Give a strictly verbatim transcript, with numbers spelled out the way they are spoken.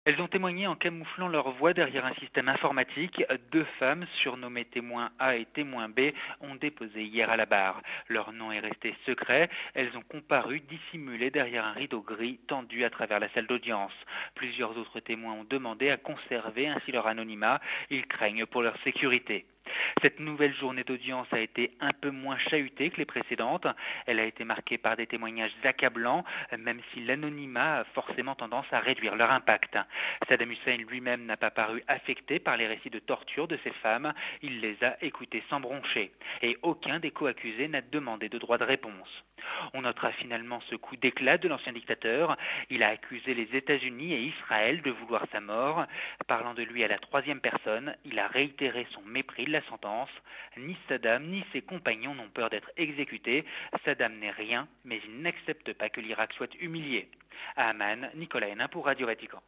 Elles ont témoigné en camouflant leur voix derrière un système informatique. Deux femmes, surnommées témoin A et témoin B, ont déposé hier à la barre. Leur nom est resté secret. Elles ont comparu dissimulées derrière un rideau gris tendu à travers la salle d'audience. Plusieurs autres témoins ont demandé à conserver ainsi leur anonymat. Ils craignent pour leur sécurité. Cette nouvelle journée d'audience a été un peu moins chahutée que les précédentes. Elle a été marquée par des témoignages accablants, même si l'anonymat a forcément tendance à réduire leur impact. Saddam Hussein lui-même n'a pas paru affecté par les récits de torture de ces femmes. Il les a écoutées sans broncher. Et aucun des co-accusés n'a demandé de droit de réponse. On notera finalement ce coup d'éclat de l'ancien dictateur. Il a accusé les États-Unis et Israël de vouloir sa mort. Parlant de lui à la troisième personne, il a réitéré son mépris de la sentence. Ni Saddam ni ses compagnons n'ont peur d'être exécutés. Saddam n'est rien, mais il n'accepte pas que l'Irak soit humilié. À Amman, Nicolas Hénin pour Radio Vatican.